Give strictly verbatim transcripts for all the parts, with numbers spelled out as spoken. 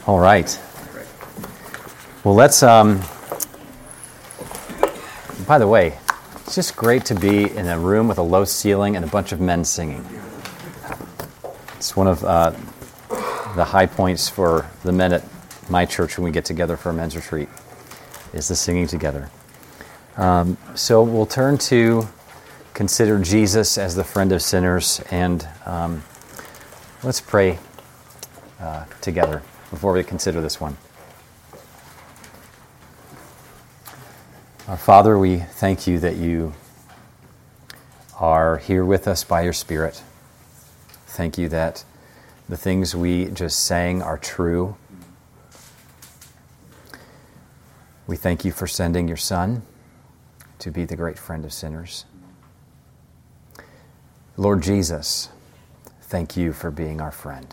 All right. Well, let's, um, by the way, it's just great to be in a room with a low ceiling and a bunch of men singing. It's one of uh, the high points for the men at my church when we get together for a men's retreat, is the singing together. Um, so we'll turn to consider Jesus as the friend of sinners, and um, let's pray uh, together before we consider this one. Our Father, we thank you that you are here with us by your Spirit. Thank you that the things we just sang are true. We thank you for sending your Son to be the great friend of sinners. Lord Jesus, thank you for being our friend.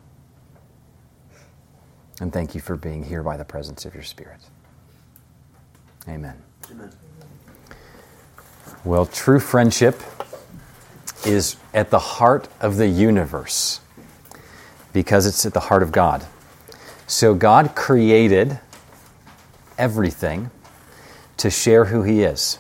And thank you for being here by the presence of your Spirit. Amen. Amen. Well, true friendship is at the heart of the universe because it's at the heart of God. So God created everything to share who he is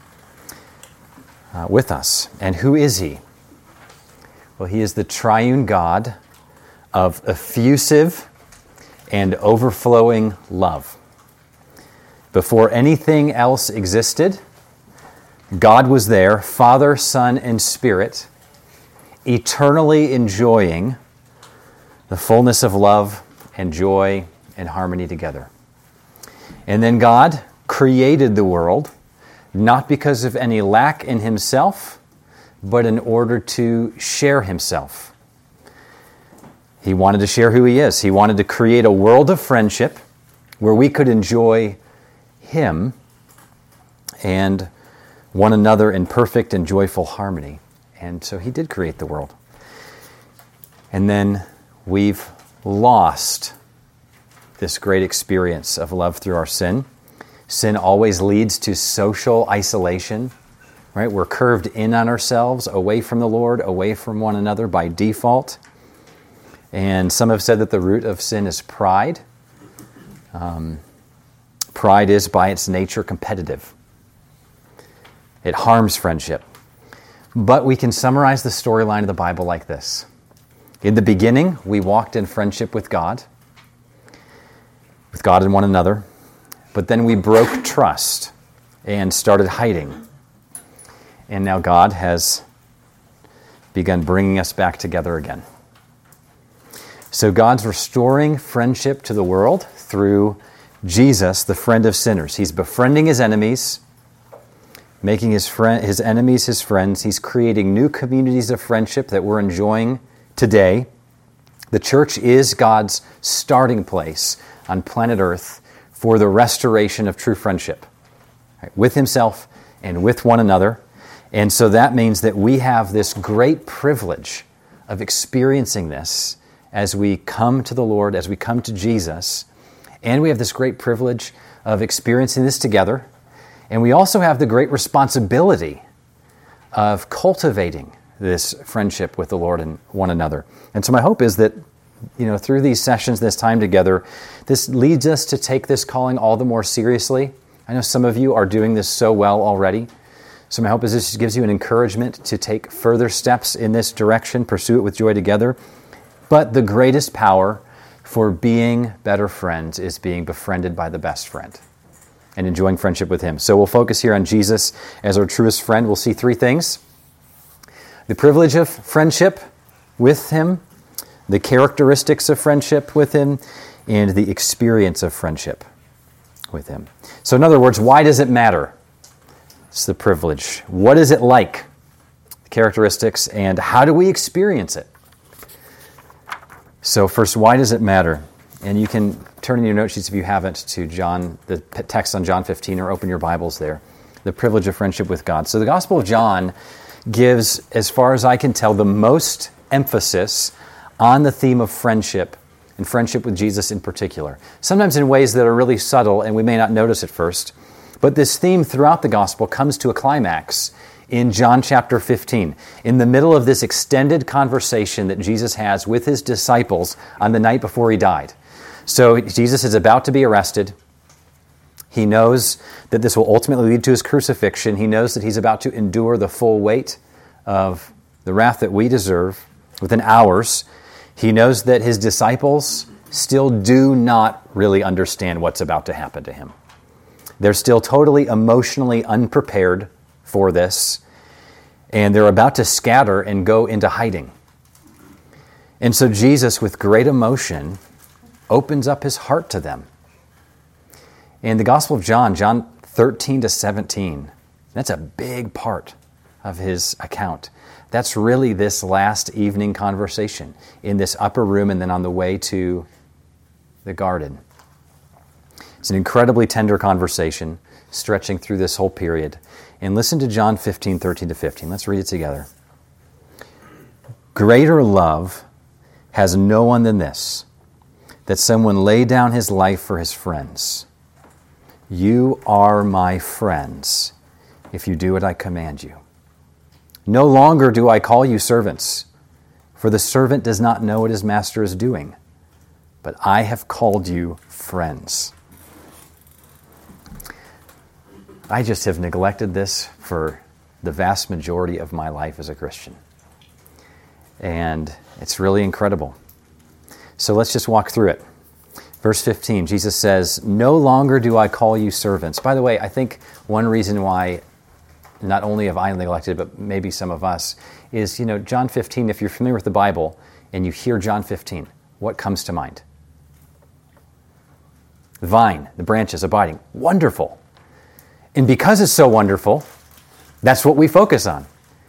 uh, with us. And who is he? Well, he is the triune God of effusive and overflowing love. Before anything else existed, God was there, Father, Son, and Spirit, eternally enjoying the fullness of love and joy and harmony together. And then God created the world, not because of any lack in himself, but in order to share himself. He wanted to share who he is. He wanted to create a world of friendship where we could enjoy him and one another in perfect and joyful harmony. And so he did create the world. And then we've lost this great experience of love through our sin. Sin always leads to social isolation, right? We're curved in on ourselves, away from the Lord, away from one another by default. And some have said that the root of sin is pride. Um, pride is, by its nature, competitive. It harms friendship. But we can summarize the storyline of the Bible like this. In the beginning, we walked in friendship with God, with God and one another. But then we broke trust and started hiding. And now God has begun bringing us back together again. So God's restoring friendship to the world through Jesus, the friend of sinners. He's befriending his enemies, making his friend, his enemies his friends. He's creating new communities of friendship that we're enjoying today. The church is God's starting place on planet Earth for the restoration of true friendship, right, with himself and with one another. And so that means that we have this great privilege of experiencing this as we come to the Lord, as we come to Jesus. And we have this great privilege of experiencing this together. And we also have the great responsibility of cultivating this friendship with the Lord and one another. And so my hope is that, you know, through these sessions, this time together, this leads us to take this calling all the more seriously. I know some of you are doing this so well already. So my hope is this gives you an encouragement to take further steps in this direction, pursue it with joy together. But the greatest power for being better friends is being befriended by the best friend and enjoying friendship with him. So we'll focus here on Jesus as our truest friend. We'll see three things: the privilege of friendship with him, the characteristics of friendship with him, and the experience of friendship with him. So in other words, why does it matter? It's the privilege. What is it like? The characteristics, and how do we experience it? So first, why does it matter? And you can turn in your note sheets if you haven't to John, the text on John fifteen, or open your Bibles there. The privilege of friendship with God. So the Gospel of John gives, as far as I can tell, the most emphasis on the theme of friendship, and friendship with Jesus in particular. Sometimes in ways that are really subtle and we may not notice at first. But this theme throughout the Gospel comes to a climax in John chapter fifteen, in the middle of this extended conversation that Jesus has with his disciples on the night before he died. So Jesus is about to be arrested. He knows that this will ultimately lead to his crucifixion. He knows that he's about to endure the full weight of the wrath that we deserve within hours. He knows that his disciples still do not really understand what's about to happen to him. They're still totally emotionally unprepared for this, and they're about to scatter and go into hiding. And so Jesus, with great emotion, opens up his heart to them. In the Gospel of John, John thirteen to seventeen, that's a big part of his account. That's really this last evening conversation in this upper room and then on the way to the garden. It's an incredibly tender conversation stretching through this whole period. And listen to John fifteen, thirteen to fifteen. Let's read it together. Greater love has no one than this, that someone lay down his life for his friends. You are my friends if you do what I command you. No longer do I call you servants, for the servant does not know what his master is doing, but I have called you friends. I just have neglected this for the vast majority of my life as a Christian. And it's really incredible. So let's just walk through it. Verse fifteen, Jesus says, no longer do I call you servants. By the way, I think one reason why not only have I neglected, but maybe some of us, is, you know, John fifteen, if you're familiar with the Bible and you hear John fifteen, what comes to mind? The vine, the branches abiding. Wonderful. And because it's so wonderful, that's what we focus on.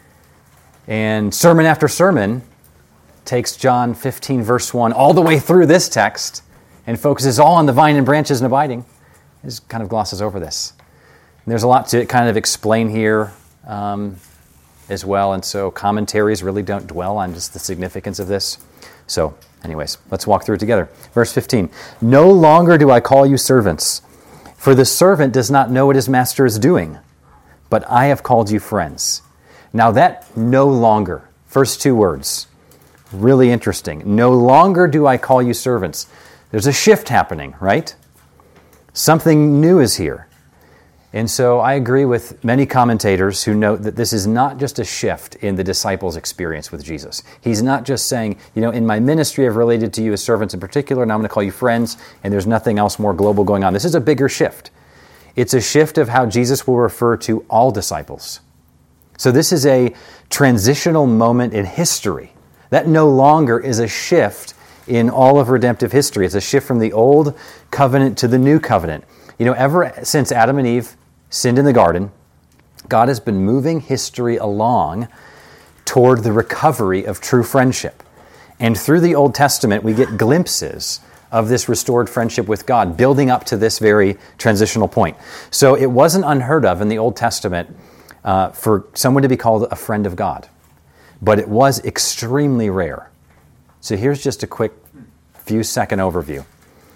And sermon after sermon takes John fifteen, verse one, all the way through this text and focuses all on the vine and branches and abiding. It just kind of glosses over this. And there's a lot to kind of explain here um, as well, and so commentaries really don't dwell on just the significance of this. So, anyways, let's walk through it together. Verse fifteen, no longer do I call you servants, for the servant does not know what his master is doing, but I have called you friends. Now that no longer, first two words, really interesting. No longer do I call you servants. There's a shift happening, right? Something new is here. And so I agree with many commentators who note that this is not just a shift in the disciples' experience with Jesus. He's not just saying, you know, in my ministry I've related to you as servants in particular, and I'm going to call you friends, and there's nothing else more global going on. This is a bigger shift. It's a shift of how Jesus will refer to all disciples. So this is a transitional moment in history. That no longer is a shift in all of redemptive history. It's a shift from the old covenant to the new covenant. You know, ever since Adam and Eve sinned in the garden, God has been moving history along toward the recovery of true friendship. And through the Old Testament, we get glimpses of this restored friendship with God, building up to this very transitional point. So it wasn't unheard of in the Old Testament uh, for someone to be called a friend of God, but it was extremely rare. So here's just a quick few second overview.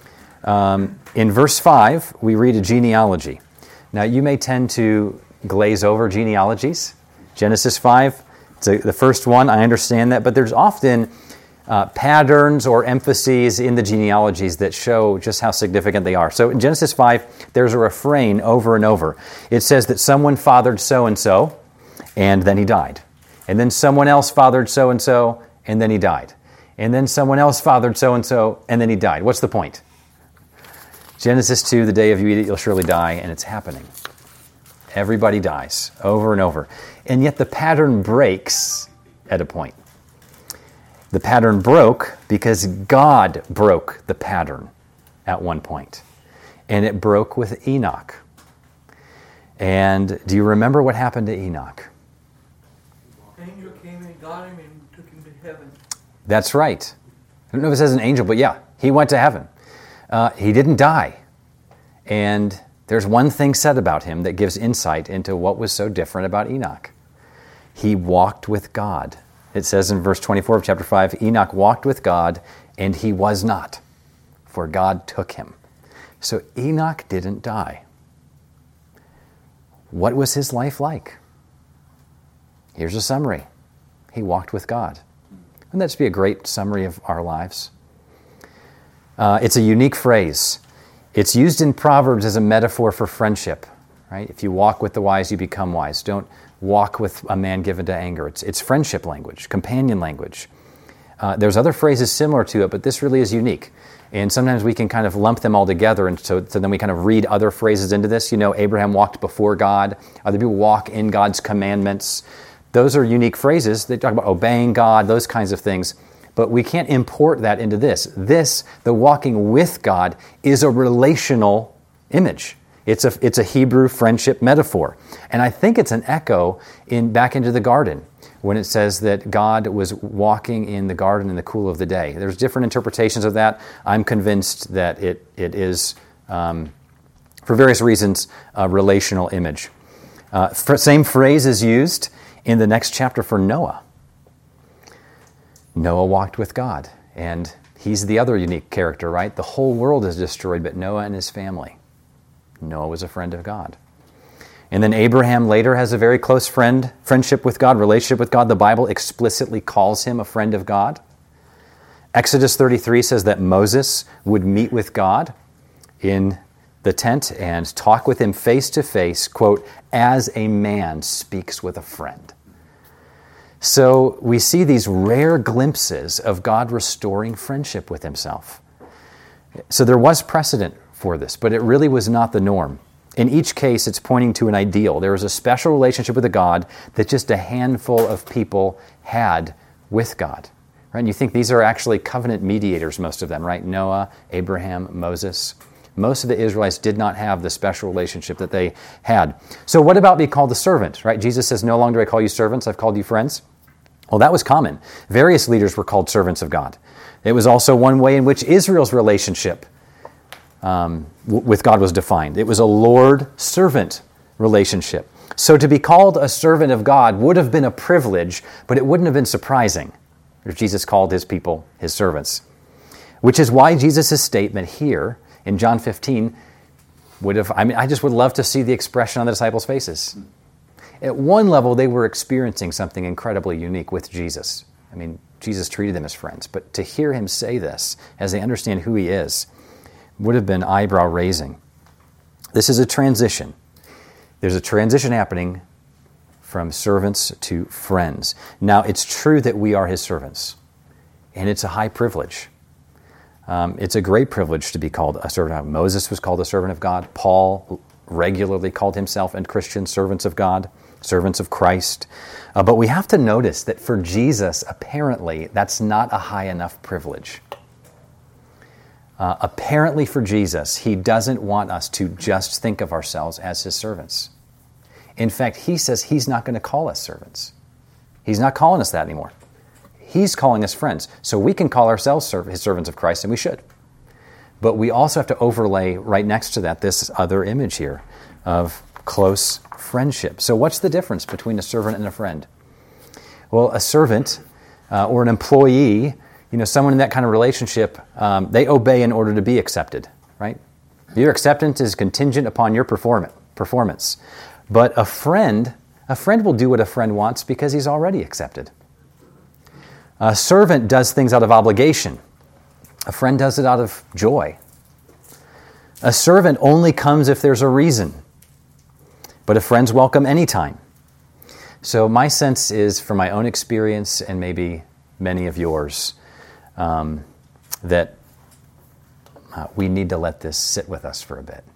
Um, in verse five, we read a genealogy. Now, you may tend to glaze over genealogies. Genesis five, it's a, the first one, I understand that, but there's often uh, patterns or emphases in the genealogies that show just how significant they are. So in Genesis five, there's a refrain over and over. It says that someone fathered so-and-so, and then he died. And then someone else fathered so-and-so, and then he died. And then someone else fathered so-and-so, and then he died. What's the point? Genesis two, the day of you eat it, you'll surely die, and it's happening. Everybody dies, over and over. And yet the pattern breaks at a point. The pattern broke because God broke the pattern at one point. And it broke with Enoch. And do you remember what happened to Enoch? An angel came and got him and took him to heaven. That's right. I don't know if it says an angel, but yeah, he went to heaven. Uh, he didn't die. And there's one thing said about him that gives insight into what was so different about Enoch. He walked with God. It says in verse twenty-four of chapter five, Enoch walked with God, and he was not, for God took him. So Enoch didn't die. What was his life like? Here's a summary. He walked with God. Wouldn't that just be a great summary of our lives? Uh, it's a unique phrase. It's used in Proverbs as a metaphor for friendship, right? If you walk with the wise, you become wise. Don't walk with a man given to anger. It's, it's friendship language, companion language. Uh, there's other phrases similar to it, but this really is unique. And sometimes we can kind of lump them all together, and so, so then we kind of read other phrases into this. You know, Abraham walked before God. Other people walk in God's commandments. Those are unique phrases. They talk about obeying God, those kinds of things. But we can't import that into this. This, the walking with God, is a relational image. It's a, it's a Hebrew friendship metaphor. And I think it's an echo in back into the garden, when it says that God was walking in the garden in the cool of the day. There's different interpretations of that. I'm convinced that it it is, um, for various reasons, a relational image. Uh, same phrase is used in the next chapter for Noah. Noah walked with God, and he's the other unique character, right? The whole world is destroyed, but Noah and his family. Noah was a friend of God. And then Abraham later has a very close friend, friendship with God, relationship with God. The Bible explicitly calls him a friend of God. Exodus thirty-three says that Moses would meet with God in the tent and talk with him face to face, quote, as a man speaks with a friend. So we see these rare glimpses of God restoring friendship with himself. So there was precedent for this, but it really was not the norm. In each case, it's pointing to an ideal. There was a special relationship with a God that just a handful of people had with God. Right? And you think these are actually covenant mediators, most of them, right? Noah, Abraham, Moses. Most of the Israelites did not have the special relationship that they had. So what about being called a servant, right? Jesus says, no longer do I call you servants, I've called you friends. Well, that was common. Various leaders were called servants of God. It was also one way in which Israel's relationship Um, with God was defined. It was a Lord-servant relationship. So to be called a servant of God would have been a privilege, but it wouldn't have been surprising if Jesus called his people his servants. Which is why Jesus' statement here in John fifteen would have, I mean, I just would love to see the expression on the disciples' faces. At one level, they were experiencing something incredibly unique with Jesus. I mean, Jesus treated them as friends, but to hear him say this as they understand who he is would have been eyebrow-raising. This is a transition. There's a transition happening from servants to friends. Now, it's true that we are his servants, and it's a high privilege. Um, it's a great privilege to be called a servant of God. Moses was called a servant of God. Paul regularly called himself and Christians servants of God, servants of Christ. Uh, but we have to notice that for Jesus, apparently, that's not a high enough privilege. Uh, apparently for Jesus, he doesn't want us to just think of ourselves as his servants. In fact, he says he's not going to call us servants. He's not calling us that anymore. He's calling us friends. So we can call ourselves serv- his servants of Christ, and we should. But we also have to overlay right next to that this other image here of close friendship. So what's the difference between a servant and a friend? Well, a servant uh, or an employee, you know, someone in that kind of relationship, um, they obey in order to be accepted, right? Your acceptance is contingent upon your perform- performance. But a friend, a friend will do what a friend wants because he's already accepted. A servant does things out of obligation. A friend does it out of joy. A servant only comes if there's a reason. But a friend's welcome anytime. So my sense is, from my own experience and maybe many of yours, Um, that uh, we need to let this sit with us for a bit.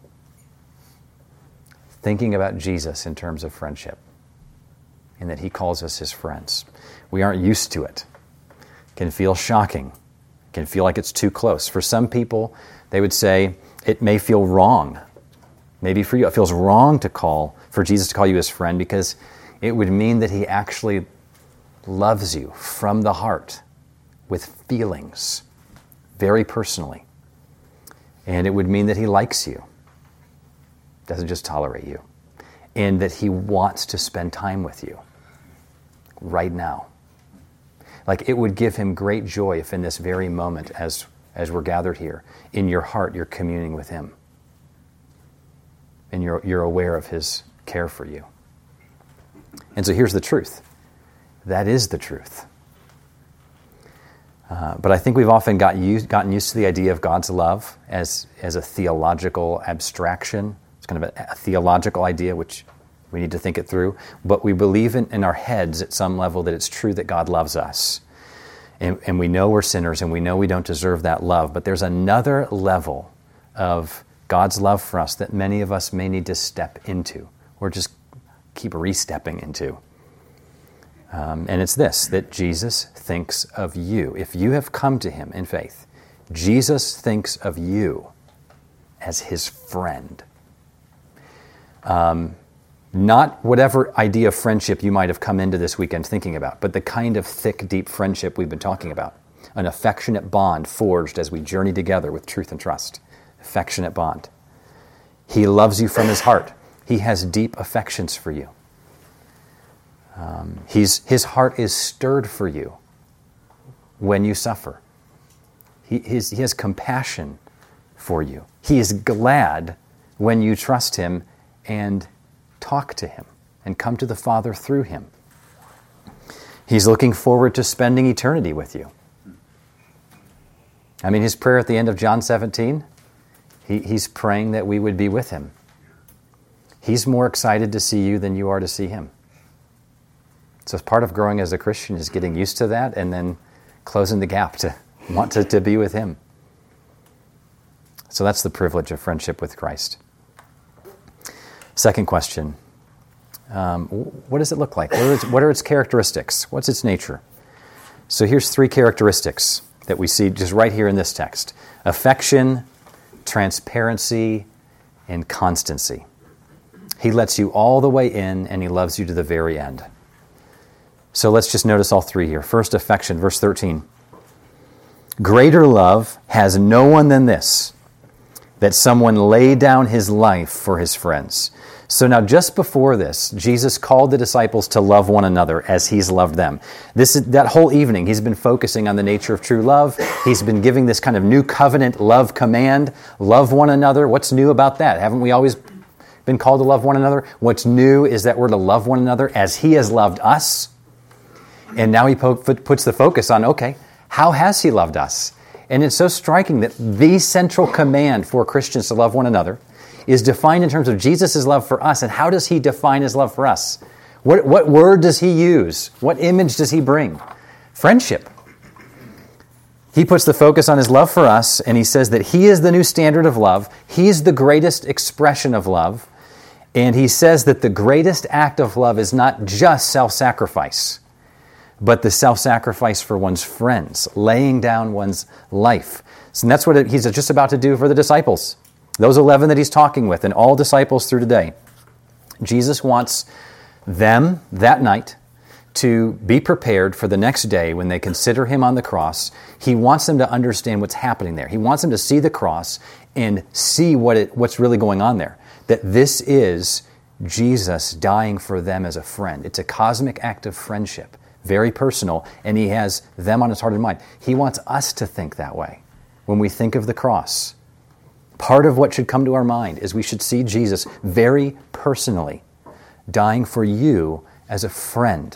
Thinking about Jesus in terms of friendship, and that he calls us his friends. We aren't used to it. It can feel shocking. It can feel like it's too close. For some people, they would say it may feel wrong. Maybe for you, it feels wrong to call, for Jesus to call you his friend, because it would mean that he actually loves you from the heart, with feelings, very personally. And it would mean that he likes you, doesn't just tolerate you, and that he wants to spend time with you right now. Like, it would give him great joy if in this very moment, as, as we're gathered here, in your heart you're communing with him, and you're, you're aware of his care for you. And so here's the truth. That is the truth. Uh, but I think we've often got used, gotten used to the idea of God's love as, as a theological abstraction. It's kind of a, a theological idea, which we need to think it through. But we believe in, in our heads at some level that it's true that God loves us. And, and we know we're sinners, and we know we don't deserve that love. But there's another level of God's love for us that many of us may need to step into, or just keep re-stepping into. Um, and it's this, that Jesus thinks of you. If you have come to him in faith, Jesus thinks of you as his friend. Um, not whatever idea of friendship you might have come into this weekend thinking about, but the kind of thick, deep friendship we've been talking about. An affectionate bond forged as we journey together with truth and trust. Affectionate bond. He loves you from his heart. He has deep affections for you. Um, he's, his heart is stirred for you when you suffer. He, his, he has compassion for you. He is glad when you trust him and talk to him and come to the Father through him. He's looking forward to spending eternity with you. I mean, his prayer at the end of John seventeen, he, he's praying that we would be with him. He's more excited to see you than you are to see him. So part of growing as a Christian is getting used to that and then closing the gap to want to, to be with him. So that's the privilege of friendship with Christ. Second question. Um, what does it look like? What are, its, what are its characteristics? What's its nature? So here's three characteristics that we see just right here in this text. Affection, transparency, and constancy. He lets you all the way in, and he loves you to the very end. So let's just notice all three here. First, affection, verse thirteen. Greater love has no one than this, that someone lay down his life for his friends. So now just before this, Jesus called the disciples to love one another as he's loved them. This is, that whole evening, he's been focusing on the nature of true love. He's been giving this kind of new covenant love command. Love one another. What's new about that? Haven't we always been called to love one another? What's new is that we're to love one another as he has loved us. And now he po- puts the focus on, okay, how has he loved us? And it's so striking that the central command for Christians to love one another is defined in terms of Jesus' love for us. And how does he define his love for us? What, what word does he use? What image does he bring? Friendship. He puts the focus on his love for us, and he says that he is the new standard of love. He's the greatest expression of love. And he says that the greatest act of love is not just self-sacrifice, but the self-sacrifice for one's friends, laying down one's life. So that's what he's just about to do for the disciples, those eleven that he's talking with, and all disciples through today. Jesus wants them that night to be prepared for the next day when they consider him on the cross. He wants them to understand what's happening there. He wants them to see the cross and see what it, what's really going on there. That this is Jesus dying for them as a friend. It's a cosmic act of friendship. Very personal, and he has them on his heart and mind. He wants us to think that way when we think of the cross. Part of what should come to our mind is we should see Jesus very personally dying for you as a friend.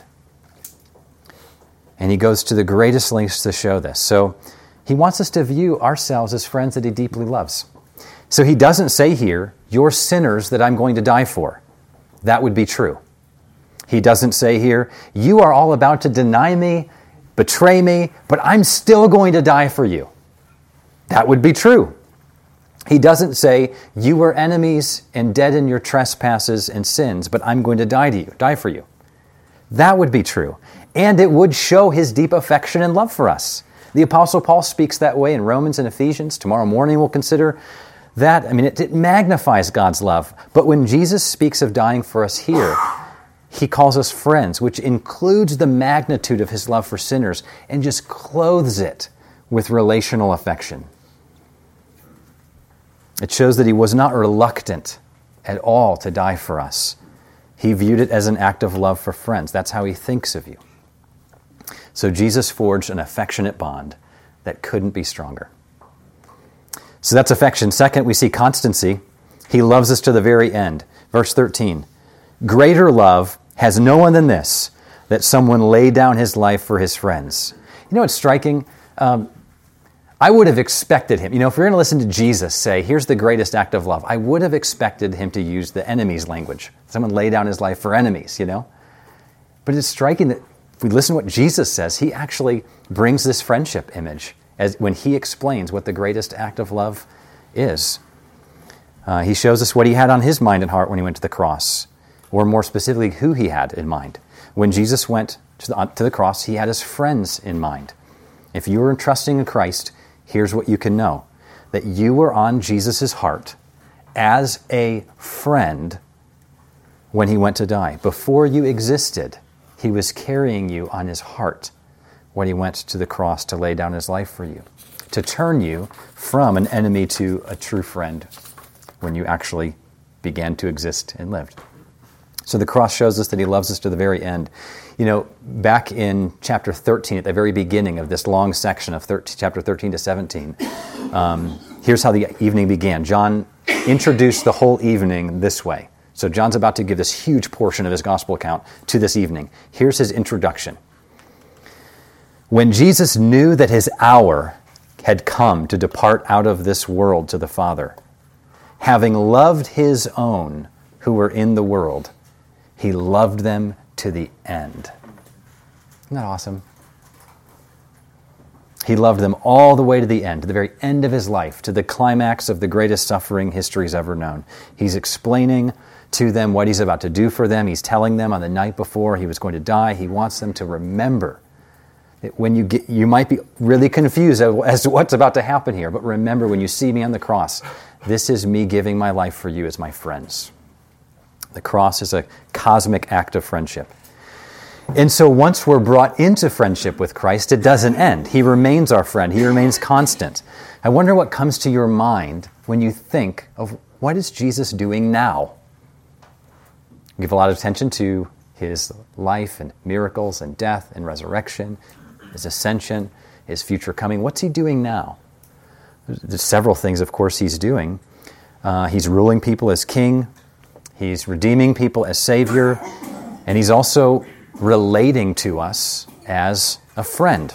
And he goes to the greatest lengths to show this. So he wants us to view ourselves as friends that he deeply loves. So he doesn't say here, you're sinners that I'm going to die for. That would be true. He doesn't say here, you are all about to deny me, betray me, but I'm still going to die for you. That would be true. He doesn't say, you were enemies and dead in your trespasses and sins, but I'm going to die to you, die for you. That would be true. And it would show his deep affection and love for us. The Apostle Paul speaks that way in Romans and Ephesians. Tomorrow morning we'll consider that. I mean, it, it magnifies God's love. But when Jesus speaks of dying for us here, he calls us friends, which includes the magnitude of his love for sinners and just clothes it with relational affection. It shows that he was not reluctant at all to die for us. He viewed it as an act of love for friends. That's how he thinks of you. So Jesus forged an affectionate bond that couldn't be stronger. So that's affection. Second, we see constancy. He loves us to the very end. Verse thirteen, greater love has no one than this, that someone lay down his life for his friends. You know what's striking? Um, I would have expected him, you know, if you're going to listen to Jesus say, here's the greatest act of love, I would have expected him to use the enemy's language. Someone lay down his life for enemies, you know. But it's striking that if we listen to what Jesus says, he actually brings this friendship image as when he explains what the greatest act of love is. Uh, he shows us what he had on his mind and heart when he went to the cross, or more specifically, who he had in mind. When Jesus went to the, to the cross, he had his friends in mind. If you are trusting in Christ, here's what you can know, that you were on Jesus' heart as a friend when he went to die. Before you existed, he was carrying you on his heart when he went to the cross to lay down his life for you, to turn you from an enemy to a true friend when you actually began to exist and lived. So the cross shows us that he loves us to the very end. You know, back in chapter thirteen, at the very beginning of this long section of thirteen, chapter thirteen to seventeen, um, here's how the evening began. John introduced the whole evening this way. So John's about to give this huge portion of his gospel account to this evening. Here's his introduction. When Jesus knew that his hour had come to depart out of this world to the Father, having loved his own who were in the world, he loved them to the end. Isn't that awesome? He loved them all the way to the end, to the very end of his life, to the climax of the greatest suffering history's ever known. He's explaining to them what he's about to do for them. He's telling them on the night before he was going to die, he wants them to remember that when you get, you might be really confused as to what's about to happen here, but remember when you see me on the cross, this is me giving my life for you as my friends. The cross is a cosmic act of friendship. And so once we're brought into friendship with Christ, it doesn't end. He remains our friend. He remains constant. I wonder what comes to your mind when you think of what is Jesus doing now? We give a lot of attention to his life and miracles and death and resurrection, his ascension, his future coming. What's he doing now? There's several things, of course, he's doing. Uh, he's ruling people as king. He's redeeming people as Savior, and he's also relating to us as a friend.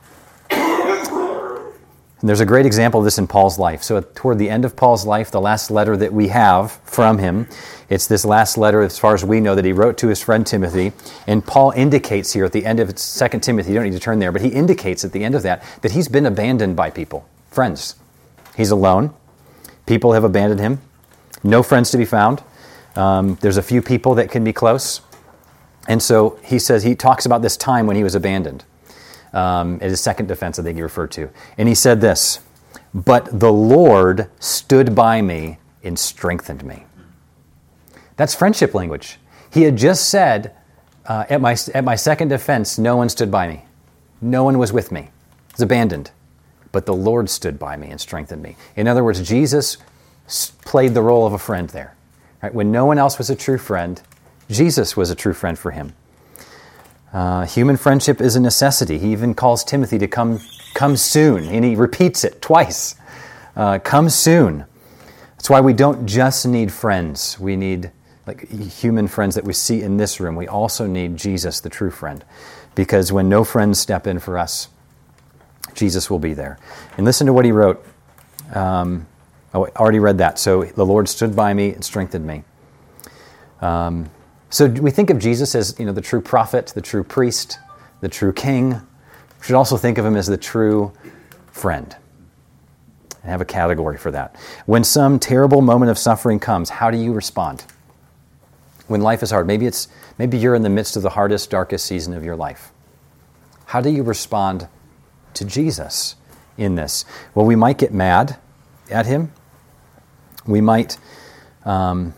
And there's a great example of this in Paul's life. So toward the end of Paul's life, the last letter that we have from him, it's this last letter, as far as we know, that he wrote to his friend Timothy. And Paul indicates here at the end of Second Timothy, you don't need to turn there, but he indicates at the end of that that he's been abandoned by people, friends. He's alone. People have abandoned him. No friends to be found. Um, there's a few people that can be close. And so he says, he talks about this time when he was abandoned. Um, at his second defense, I think he referred to. And he said this, "But the Lord stood by me and strengthened me." That's friendship language. He had just said, uh, at my at my second defense, no one stood by me. No one was with me. I was abandoned. But the Lord stood by me and strengthened me. In other words, Jesus played the role of a friend there. Right? When no one else was a true friend, Jesus was a true friend for him. Uh, human friendship is a necessity. He even calls Timothy to come come soon, and he repeats it twice. Uh, come soon. That's why we don't just need friends. We need like human friends that we see in this room. We also need Jesus, the true friend, because when no friends step in for us, Jesus will be there. And listen to what he wrote. Um, oh, I already read that. So the Lord stood by me and strengthened me. Um, so we think of Jesus as, you know, the true prophet, the true priest, the true king. We should also think of him as the true friend and have a category for that. When some terrible moment of suffering comes, how do you respond? When life is hard, maybe it's maybe you're in the midst of the hardest, darkest season of your life. How do you respond to Jesus in this? Well, we might get mad at him. We might um,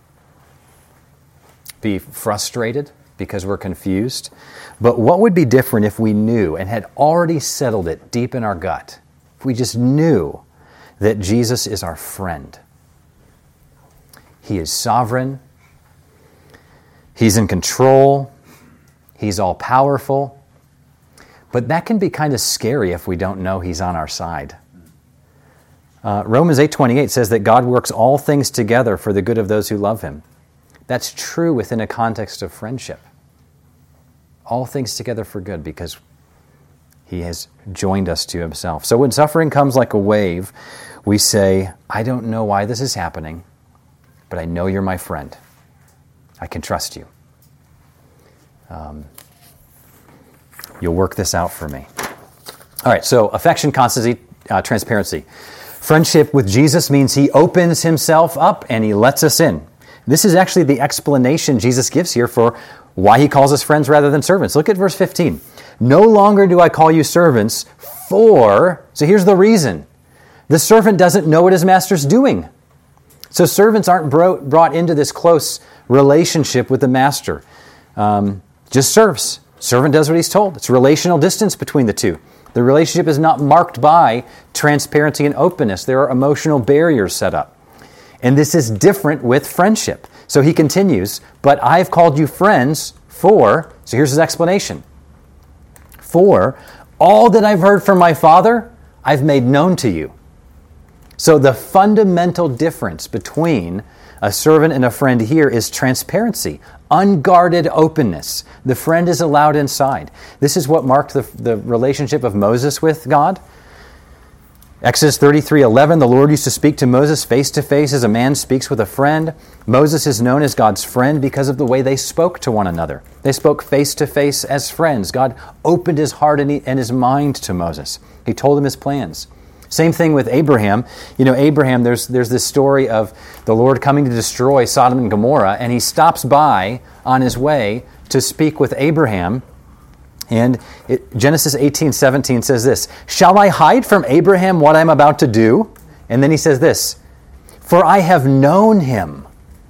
be frustrated because we're confused. But what would be different if we knew and had already settled it deep in our gut? If we just knew that Jesus is our friend. He is sovereign. He's in control. He's all-powerful. But that can be kind of scary if we don't know he's on our side. Uh, Romans eight twenty-eight says that God works all things together for the good of those who love him. That's true within a context of friendship. All things together for good because He has joined us to himself. So when suffering comes like a wave, we say, I don't know why this is happening, but I know you're my friend. I can trust you. Um, you'll work this out for me. All right, so affection, constancy, uh, transparency. Friendship with Jesus means he opens himself up and he lets us in. This is actually the explanation Jesus gives here for why he calls us friends rather than servants. Look at verse fifteen. No longer do I call you servants, for, so here's the reason. The servant doesn't know what his master's doing. So servants aren't bro- brought into this close relationship with the master. Um, just serves. Servant does what he's told. It's relational distance between the two. The relationship is not marked by transparency and openness. There are emotional barriers set up. And this is different with friendship. So he continues, but I've called you friends for, so here's his explanation. For all that I've heard from my Father, I've made known to you. So the fundamental difference between a servant and a friend here is transparency, unguarded openness. The friend is allowed inside. This is what marked the, the relationship of Moses with God. Exodus thirty-three eleven, the Lord used to speak to Moses face to face as a man speaks with a friend. Moses is known as God's friend because of the way they spoke to one another. They spoke face to face as friends. God opened his heart and, he, and his mind to Moses. He told him his plans. Same thing with Abraham. You know, Abraham, there's there's this story of the Lord coming to destroy Sodom and Gomorrah, and he stops by on his way to speak with Abraham. And it, Genesis eighteen seventeen says this, shall I hide from Abraham what I'm about to do? And then he says this, for I have known him.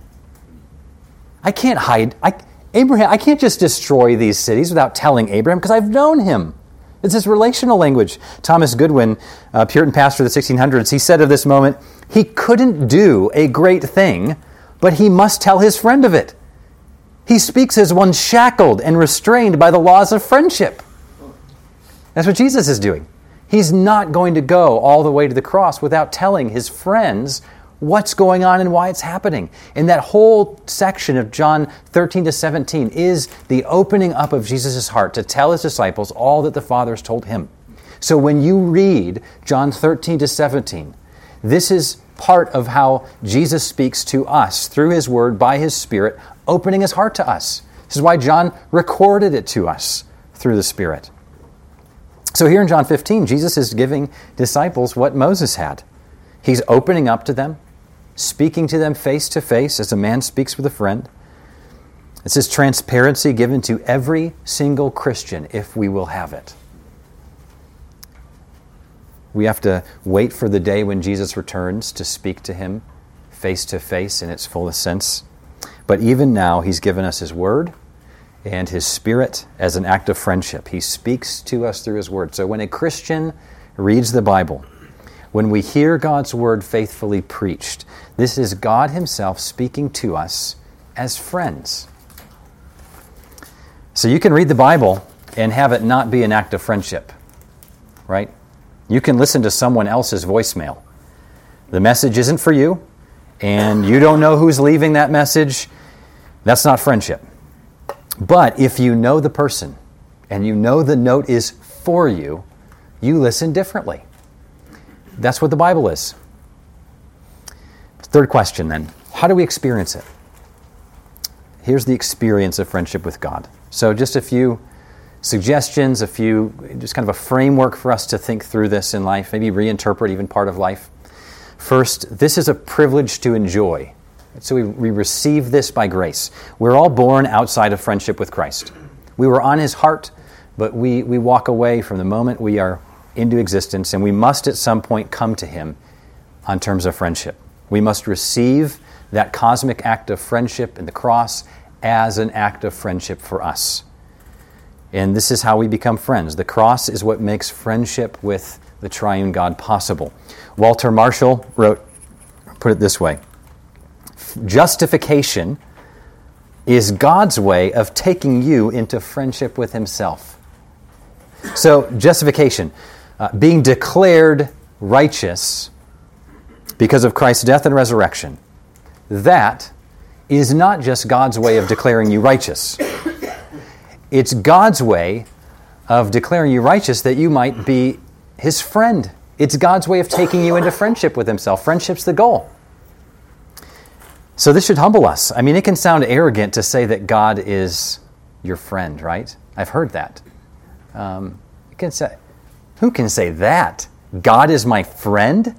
I can't hide. I, Abraham, I can't just destroy these cities without telling Abraham because I've known him. It's this relational language. Thomas Goodwin, a Puritan pastor of the sixteen hundreds, he said of this moment, he couldn't do a great thing, but he must tell his friend of it. He speaks as one shackled and restrained by the laws of friendship. That's what Jesus is doing. He's not going to go all the way to the cross without telling his friends what's going on and why it's happening. And that whole section of John thirteen to seventeen is the opening up of Jesus' heart to tell his disciples all that the Father has told him. So when you read John thirteen to seventeen, this is part of how Jesus speaks to us through his word by his Spirit, opening his heart to us. This is why John recorded it to us through the Spirit. So here in John fifteen, Jesus is giving disciples what Moses had. He's opening up to them, speaking to them face to face as a man speaks with a friend. It's this transparency given to every single Christian if we will have it. We have to wait for the day when Jesus returns to speak to him face to face in its fullest sense. But even now, he's given us his word and his Spirit as an act of friendship. He speaks to us through his word. So when a Christian reads the Bible, when we hear God's word faithfully preached, this is God himself speaking to us as friends. So you can read the Bible and have it not be an act of friendship, right? You can listen to someone else's voicemail. The message isn't for you, and you don't know who's leaving that message. That's not friendship. But if you know the person, and you know the note is for you, you listen differently. That's what the Bible is. Third question then, how do we experience it? Here's the experience of friendship with God. So just a few suggestions, a few, just kind of a framework for us to think through this in life, maybe reinterpret even part of life. First, this is a privilege to enjoy. So we, we receive this by grace. We're all born outside of friendship with Christ. We were on his heart, but we, we walk away from the moment we are into existence, and we must at some point come to him on terms of friendship. We must receive that cosmic act of friendship in the cross as an act of friendship for us. And this is how we become friends. The cross is what makes friendship with the triune God possible. Walter Marshall wrote, put it this way, justification is God's way of taking you into friendship with himself. So, justification, uh, being declared righteous because of Christ's death and resurrection, that is not just God's way of declaring you righteous. It's God's way of declaring you righteous that you might be his friend. It's God's way of taking you into friendship with himself. Friendship's the goal. So this should humble us. I mean, it can sound arrogant to say that God is your friend, right? I've heard that. Um, it can say, who can say that? God is my friend?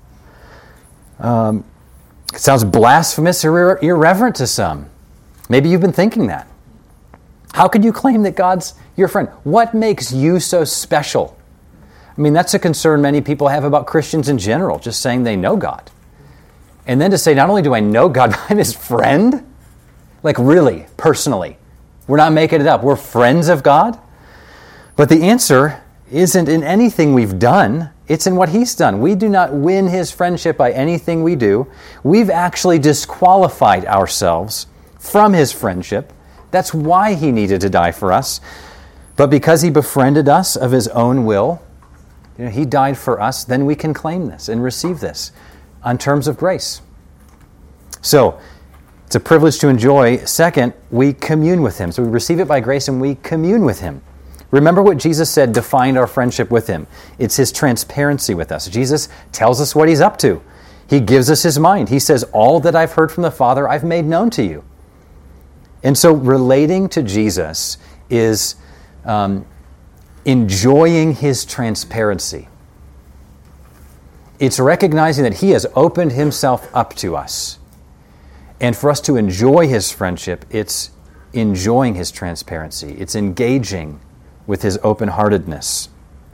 Um, it sounds blasphemous or ir- irreverent to some. Maybe you've been thinking that. How could you claim that God's your friend? What makes you so special? I mean, that's a concern many people have about Christians in general, just saying they know God. And then to say, not only do I know God, but I'm his friend? Like really, personally. We're not making it up. We're friends of God? But the answer isn't in anything we've done. It's in what he's done. We do not win his friendship by anything we do. We've actually disqualified ourselves from his friendship. That's why he needed to die for us. But because he befriended us of his own will, you know, he died for us, then we can claim this and receive this on terms of grace. So, it's a privilege to enjoy. Second, we commune with him. So we receive it by grace and we commune with him. Remember what Jesus said defined our friendship with him. It's his transparency with us. Jesus tells us what he's up to. He gives us his mind. He says, all that I've heard from the Father, I've made known to you. And so relating to Jesus is um, enjoying his transparency. It's recognizing that he has opened himself up to us. And for us to enjoy his friendship, it's enjoying his transparency. It's engaging with his open-heartedness.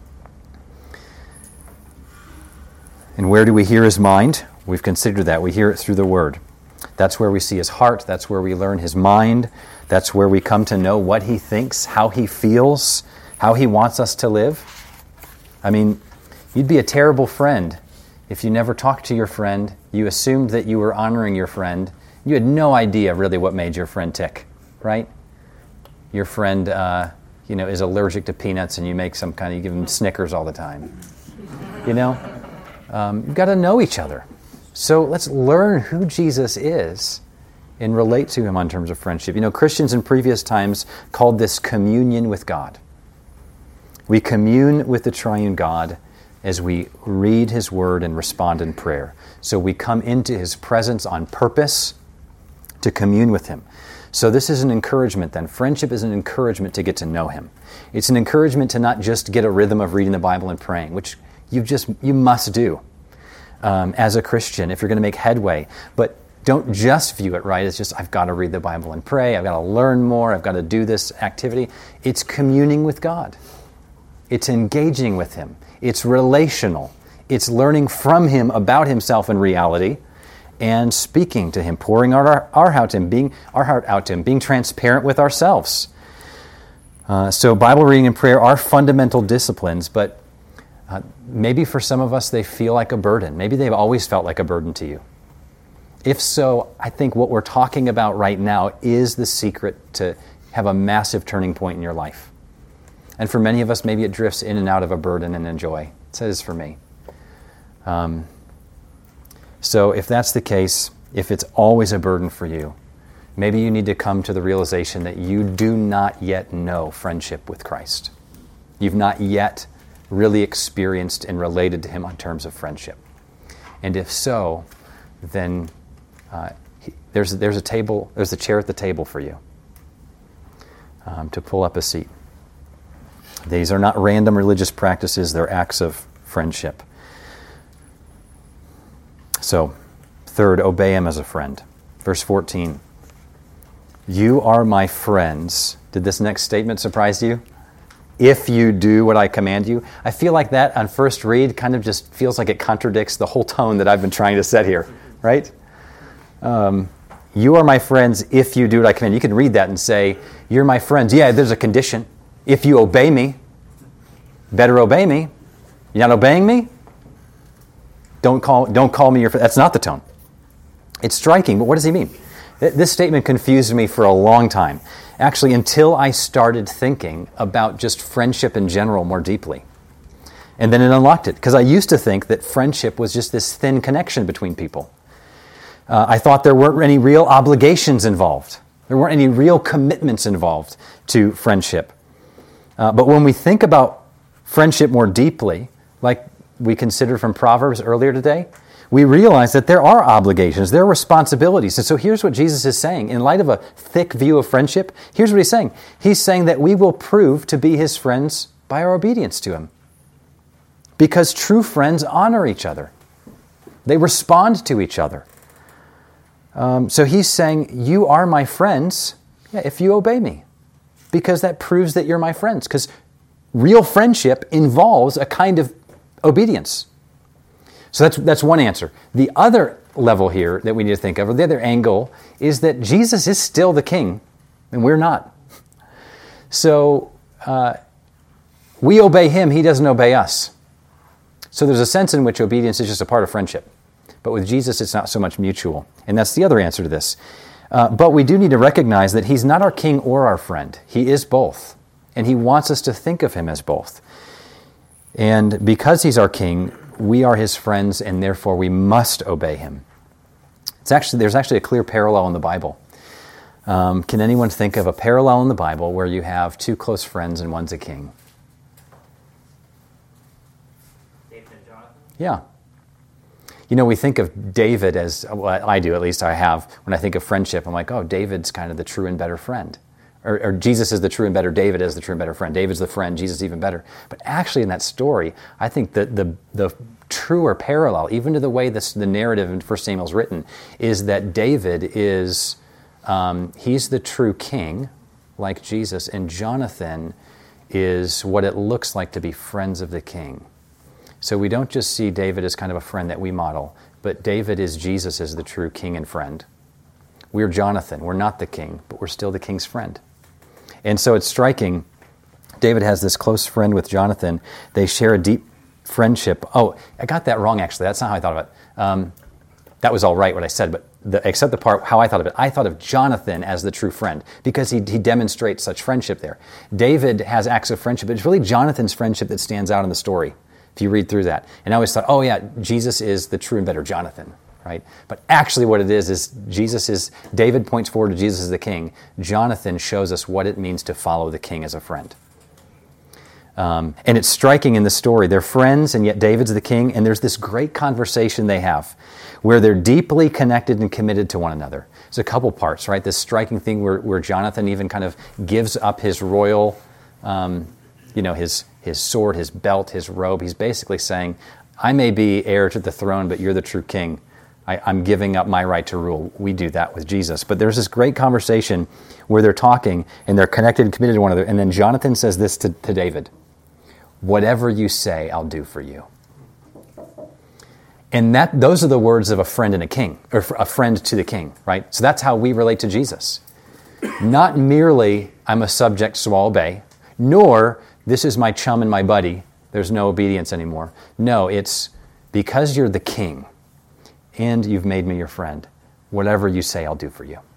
And where do we hear his mind? We've considered that. We hear it through the Word. That's where we see his heart. That's where we learn his mind. That's where we come to know what he thinks, how he feels, how he wants us to live. I mean, you'd be a terrible friend if you never talked to your friend, you assumed that you were honoring your friend. You had no idea really what made your friend tick, right? Your friend, uh, you know, is allergic to peanuts and you make some kind of, you give him Snickers all the time. You know? Um, you've got to know each other. So let's learn who Jesus is and relate to him on terms of friendship. You know, Christians in previous times called this communion with God. We commune with the triune God as we read his word and respond in prayer. So we come into his presence on purpose to commune with him. So this is an encouragement then. Friendship is an encouragement to get to know him. It's an encouragement to not just get a rhythm of reading the Bible and praying, which you just you must do um, as a Christian if you're going to make headway. But don't just view it, right, as just, I've got to read the Bible and pray, I've got to learn more, I've got to do this activity. It's communing with God. It's engaging with him. It's relational. It's learning from him about himself and reality and speaking to him, pouring our, our, heart to him, being, our heart out to him, being transparent with ourselves. Uh, so Bible reading and prayer are fundamental disciplines, but uh, maybe for some of us they feel like a burden. Maybe they've always felt like a burden to you. If so, I think what we're talking about right now is the secret to have a massive turning point in your life. And for many of us, maybe it drifts in and out of a burden and a joy. It says for me. Um, so if that's the case, if it's always a burden for you, maybe you need to come to the realization that you do not yet know friendship with Christ. You've not yet really experienced and related to him on terms of friendship. And if so, then uh, he, there's, there's a table, there's a chair at the table for you um, to pull up a seat. These are not random religious practices, they're acts of friendship. So, third, obey him as a friend. Verse fourteen. You are my friends. Did this next statement surprise you? If you do what I command you. I feel like that on first read kind of just feels like it contradicts the whole tone that I've been trying to set here, right? Um, you are my friends if you do what I command you. You can read that and say, you're my friends. Yeah, there's a condition. If you obey me, better obey me. You're not obeying me? Don't call, don't call me your friend. That's not the tone. It's striking, but what does he mean? This statement confused me for a long time. Actually, until I started thinking about just friendship in general more deeply. And then it unlocked it, because I used to think that friendship was just this thin connection between people. Uh, I thought there weren't any real obligations involved. There weren't any real commitments involved to friendship. Uh, but when we think about friendship more deeply, like we considered from Proverbs earlier today, we realize that there are obligations, there are responsibilities. And so here's what Jesus is saying. In light of a thick view of friendship, here's what he's saying. He's saying that we will prove to be his friends by our obedience to him. Because true friends honor each other. They respond to each other. Um, so he's saying, you are my friends yeah, if you obey me. Because that proves that you're my friends. Because real friendship involves a kind of obedience. So that's that's one answer. The other level here that we need to think of, or the other angle, is that Jesus is still the king, and we're not. So uh, we obey him, he doesn't obey us. So there's a sense in which obedience is just a part of friendship. But with Jesus, it's not so much mutual. And that's the other answer to this. Uh, but we do need to recognize that he's not our king or our friend. He is both. And he wants us to think of him as both. And because he's our king, we are his friends, and therefore we must obey him. It's actually There's actually a clear parallel in the Bible. Um, can anyone think of a parallel in the Bible where you have two close friends and one's a king? David and Jonathan? Yeah. You know, we think of David as, well, I do, at least I have, when I think of friendship, I'm like, oh, David's kind of the true and better friend. Or, or Jesus is the true and better, David is the true and better friend. David's the friend, Jesus is even better. But actually in that story, I think that the, the truer parallel, even to the way this, the narrative in First Samuel is written, is that David is, um, he's the true king, like Jesus, and Jonathan is what it looks like to be friends of the king. So we don't just see David as kind of a friend that we model, but David is Jesus as the true king and friend. We're Jonathan. We're not the king, but we're still the king's friend. And so it's striking. David has this close friend with Jonathan. They share a deep friendship. Oh, I got that wrong, actually. That's not how I thought of it. Um, that was all right, what I said, but the, except the part how I thought of it. I thought of Jonathan as the true friend because he, he demonstrates such friendship there. David has acts of friendship, but it's really Jonathan's friendship that stands out in the story, if you read through that. And I always thought, oh yeah, Jesus is the true and better Jonathan. Right? But actually what it is, is Jesus is, David points forward to Jesus as the king. Jonathan shows us what it means to follow the king as a friend. Um, and it's striking in the story. They're friends, and yet David's the king, and there's this great conversation they have where they're deeply connected and committed to one another. There's a couple parts, right? This striking thing where, where Jonathan even kind of gives up his royal, um, you know, his, his sword, his belt, his robe. He's basically saying, I may be heir to the throne, but you're the true king. I, I'm giving up my right to rule. We do that with Jesus. But there's this great conversation where they're talking and they're connected and committed to one another. And then Jonathan says this to, to David, whatever you say, I'll do for you. And that those are the words of a friend and a king, or a friend to the king, right? So that's how we relate to Jesus. Not merely, I'm a subject, so I'll obey, nor this is my chum and my buddy, there's no obedience anymore. No, it's because you're the king, and you've made me your friend. Whatever you say, I'll do for you.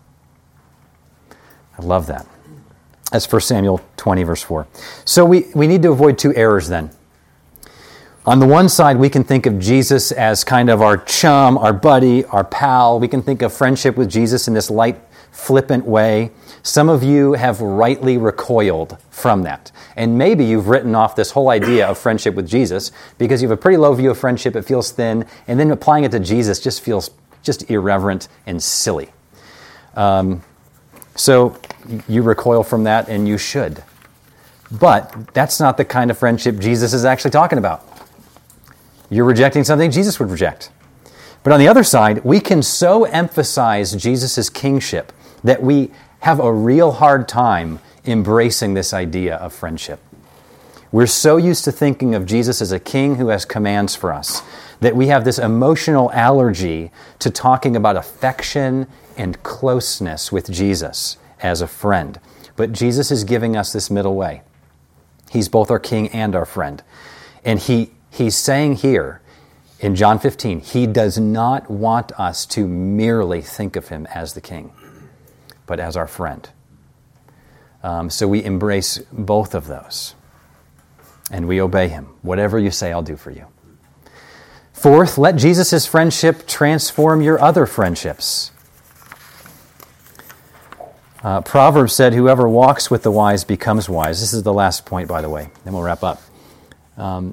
I love that. That's First Samuel twenty, verse four. So we, we need to avoid two errors then. On the one side, we can think of Jesus as kind of our chum, our buddy, our pal. We can think of friendship with Jesus in this light, flippant way. Some of you have rightly recoiled from that. And maybe you've written off this whole idea of friendship with Jesus because you have a pretty low view of friendship. It feels thin. And then applying it to Jesus just feels just irreverent and silly. Um, so you recoil from that, and you should. But that's not the kind of friendship Jesus is actually talking about. You're rejecting something Jesus would reject. But on the other side, we can so emphasize Jesus' kingship that we have a real hard time embracing this idea of friendship. We're so used to thinking of Jesus as a king who has commands for us that we have this emotional allergy to talking about affection and closeness with Jesus as a friend. But Jesus is giving us this middle way. He's both our king and our friend. And he he's saying here in John fifteen, he does not want us to merely think of him as the king, but as our friend. Um, so we embrace both of those. And we obey him. Whatever you say, I'll do for you. Fourth, let Jesus' friendship transform your other friendships. Uh, Proverbs said, whoever walks with the wise becomes wise. This is the last point, by the way. Then we'll wrap up. Um,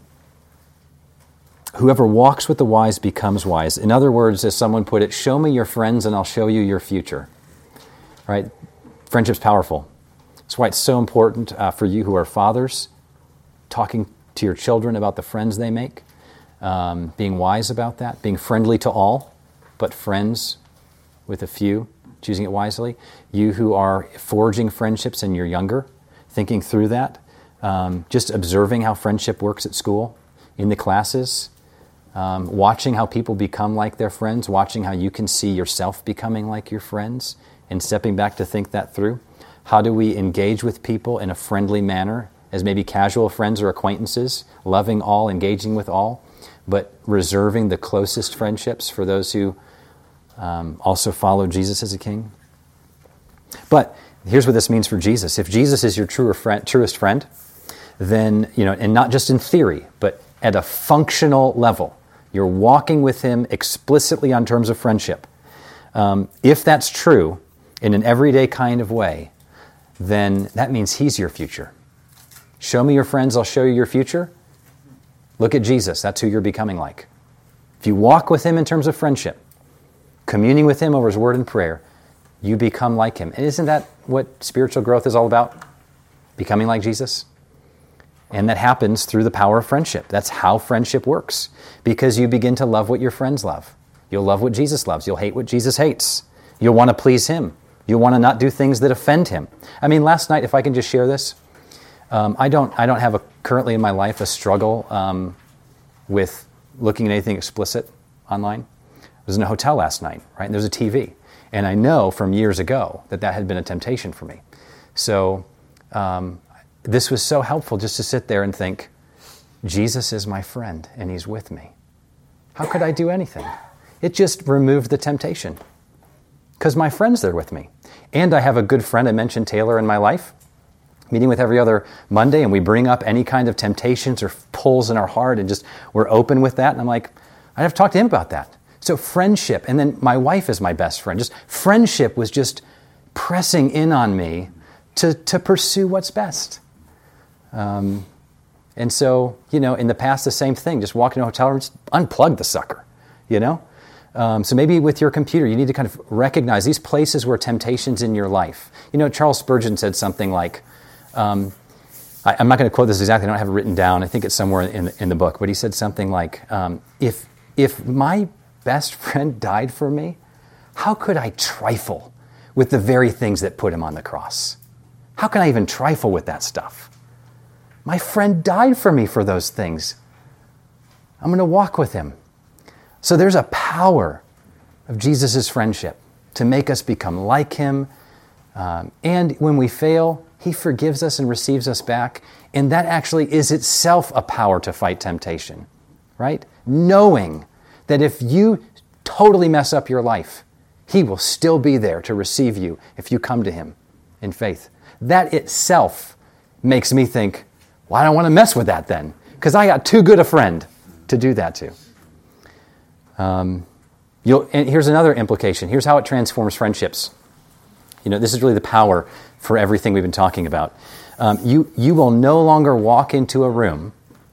whoever walks with the wise becomes wise. In other words, as someone put it, show me your friends and I'll show you your future. Right? Friendship's powerful. That's why it's so important uh, for you who are fathers, talking to your children about the friends they make, um, being wise about that, being friendly to all, but friends with a few, choosing it wisely. You who are forging friendships and you're younger, thinking through that, um, just observing how friendship works at school, in the classes, um, watching how people become like their friends, watching how you can see yourself becoming like your friends, and stepping back to think that through. How do we engage with people in a friendly manner, as maybe casual friends or acquaintances, loving all, engaging with all, but reserving the closest friendships for those who um, also follow Jesus as a king? But here's what this means for Jesus. If Jesus is your truer friend, truest friend, then, you know, and not just in theory, but at a functional level, you're walking with him explicitly on terms of friendship. Um, if that's true in an everyday kind of way, then that means he's your future. Show me your friends, I'll show you your future. Look at Jesus, that's who you're becoming like. If you walk with him in terms of friendship, communing with him over his word and prayer, you become like him. And isn't that what spiritual growth is all about? Becoming like Jesus? And that happens through the power of friendship. That's how friendship works. Because you begin to love what your friends love. You'll love what Jesus loves. You'll hate what Jesus hates. You'll want to please him. You'll want to not do things that offend him. I mean, last night, if I can just share this, um, I don't I don't have a, currently in my life a struggle um, with looking at anything explicit online. I was in a hotel last night, right? And there's a T V. And I know from years ago that that had been a temptation for me. So um, this was so helpful just to sit there and think, Jesus is my friend and he's with me. How could I do anything? It just removed the temptation because my friend's there with me. And I have a good friend, I mentioned Taylor in my life, meeting with every other Monday, and we bring up any kind of temptations or pulls in our heart and just we're open with that. And I'm like, I have to talk to him about that. So friendship, and then my wife is my best friend. Just friendship was just pressing in on me to, to pursue what's best. Um, and so, you know, in the past, the same thing. Just walk in a hotel room, just unplug the sucker, you know? Um, so maybe with your computer, you need to kind of recognize these places where temptations in your life. You know, Charles Spurgeon said something like, um, I, I'm not going to quote this exactly, I don't have it written down. I think it's somewhere in the, in the book. But he said something like, um, if if my best friend died for me, how could I trifle with the very things that put him on the cross? How can I even trifle with that stuff? My friend died for me for those things. I'm going to walk with him. So there's a power of Jesus' friendship to make us become like him. Um, and when we fail, he forgives us and receives us back. And that actually is itself a power to fight temptation, right? Knowing that if you totally mess up your life, he will still be there to receive you if you come to him in faith. That itself makes me think, well, I don't want to mess with that then, because I got too good a friend to do that to. Um, you'll, and here's another implication. Here's how it transforms friendships. You know, this is really the power for everything we've been talking about. Um, you, you will no longer walk into a room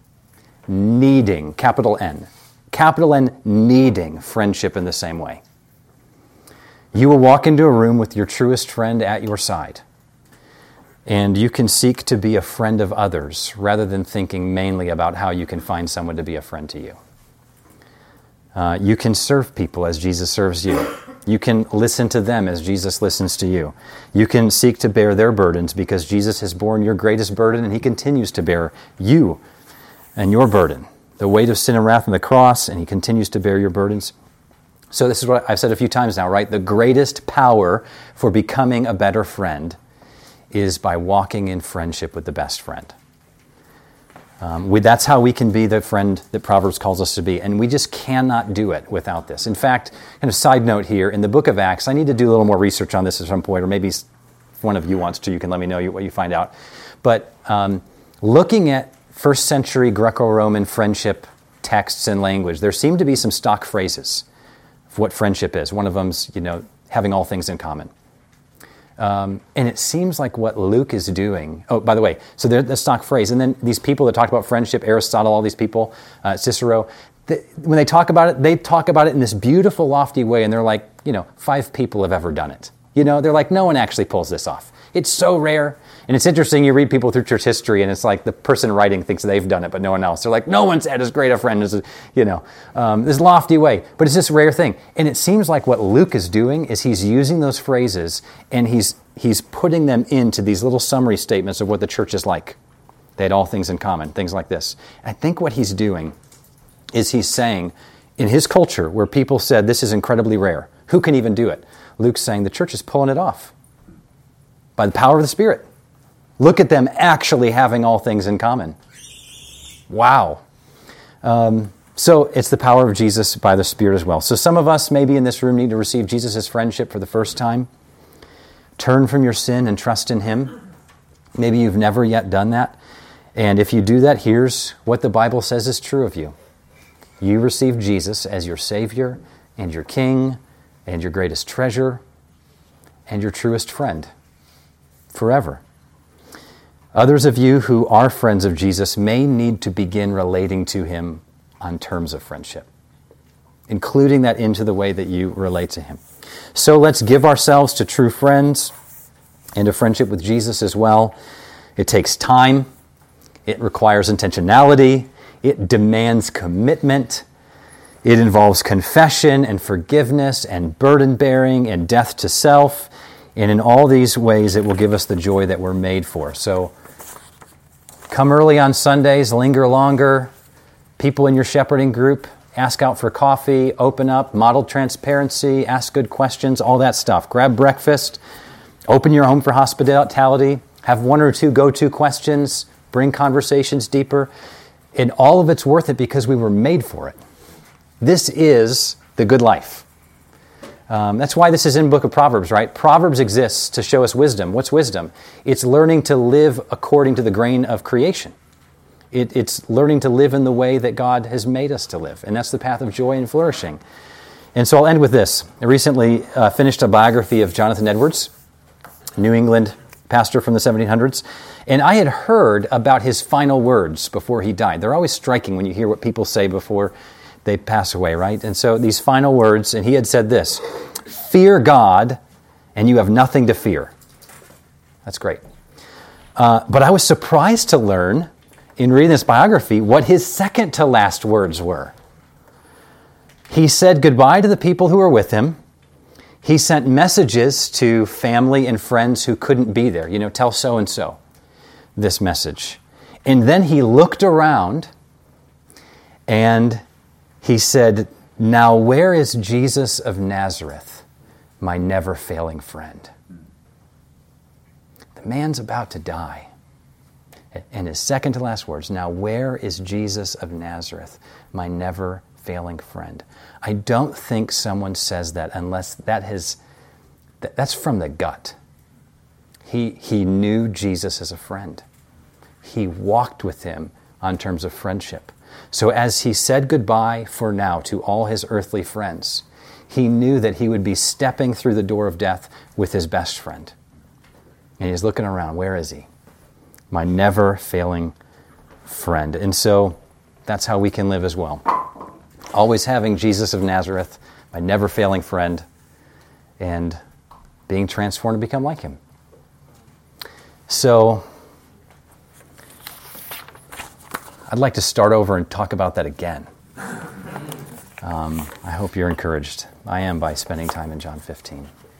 needing, capital N, capital N, needing friendship in the same way. You will walk into a room with your truest friend at your side, and you can seek to be a friend of others rather than thinking mainly about how you can find someone to be a friend to you. Uh, you can serve people as Jesus serves you. You can listen to them as Jesus listens to you. You can seek to bear their burdens because Jesus has borne your greatest burden and he continues to bear you and your burden. The weight of sin and wrath on the cross, and he continues to bear your burdens. So this is what I've said a few times now, right? The greatest power for becoming a better friend is by walking in friendship with the best friend. Um, we, that's how we can be the friend that Proverbs calls us to be. And we just cannot do it without this. In fact, kind of side note here, in the book of Acts, I need to do a little more research on this at some point, or maybe if one of you wants to, you can let me know what you find out. But um, looking at first century Greco-Roman friendship texts and language, there seem to be some stock phrases of what friendship is. One of them's, you know, having all things in common. Um, and it seems like what Luke is doing. Oh, by the way, so there's the stock phrase. And then these people that talked about friendship, Aristotle, all these people, uh, Cicero, the, when they talk about it, they talk about it in this beautiful, lofty way. And they're like, you know, five people have ever done it. You know, they're like, no one actually pulls this off. It's so rare. And it's interesting, you read people through church history, and it's like the person writing thinks they've done it, but no one else. They're like, no one's had as great a friend as, you know, um, this lofty way. But it's this rare thing. And it seems like what Luke is doing is he's using those phrases, and he's he's putting them into these little summary statements of what the church is like. They had all things in common, things like this. I think what he's doing is he's saying, in his culture, where people said this is incredibly rare, who can even do it? Luke's saying the church is pulling it off by the power of the Spirit. Look at them actually having all things in common. Wow. Um, so it's the power of Jesus by the Spirit as well. So some of us maybe in this room need to receive Jesus' friendship for the first time. Turn from your sin and trust in Him. Maybe you've never yet done that. And if you do that, here's what the Bible says is true of you. You receive Jesus as your Savior and your King and your greatest treasure and your truest friend forever. Others of you who are friends of Jesus may need to begin relating to Him on terms of friendship, including that into the way that you relate to Him. So let's give ourselves to true friends and to friendship with Jesus as well. It takes time. It requires intentionality. It demands commitment. It involves confession and forgiveness and burden bearing and death to self. And in all these ways, it will give us the joy that we're made for. So come early on Sundays, linger longer. People in your shepherding group, ask out for coffee, open up, model transparency, ask good questions, all that stuff. Grab breakfast, open your home for hospitality, have one or two go-to questions, bring conversations deeper. And all of it's worth it because we were made for it. This is the good life. Um, that's why this is in the book of Proverbs, right? Proverbs exists to show us wisdom. What's wisdom? It's learning to live according to the grain of creation. It, it's learning to live in the way that God has made us to live. And that's the path of joy and flourishing. And so I'll end with this. I recently uh, finished a biography of Jonathan Edwards, New England pastor from the seventeen hundreds. And I had heard about his final words before he died. They're always striking when you hear what people say before they pass away, right? And so these final words, and he had said this, "Fear God, and you have nothing to fear." That's great. Uh, but I was surprised to learn in reading this biography what his second to last words were. He said goodbye to the people who were with him. He sent messages to family and friends who couldn't be there. You know, tell so-and-so this message. And then he looked around and he said, "Now where is Jesus of Nazareth, my never-failing friend?" The man's about to die. And his second to last words, "Now where is Jesus of Nazareth, my never-failing friend?" I don't think someone says that unless that has, that's from the gut. He, he knew Jesus as a friend. He walked with him on terms of friendship. So as he said goodbye for now to all his earthly friends, he knew that he would be stepping through the door of death with his best friend. And he's looking around. Where is he? My never-failing friend. And so that's how we can live as well. Always having Jesus of Nazareth, my never-failing friend, and being transformed to become like him. So I'd like to start over and talk about that again. Um, I hope you're encouraged. I am by spending time in John fifteen.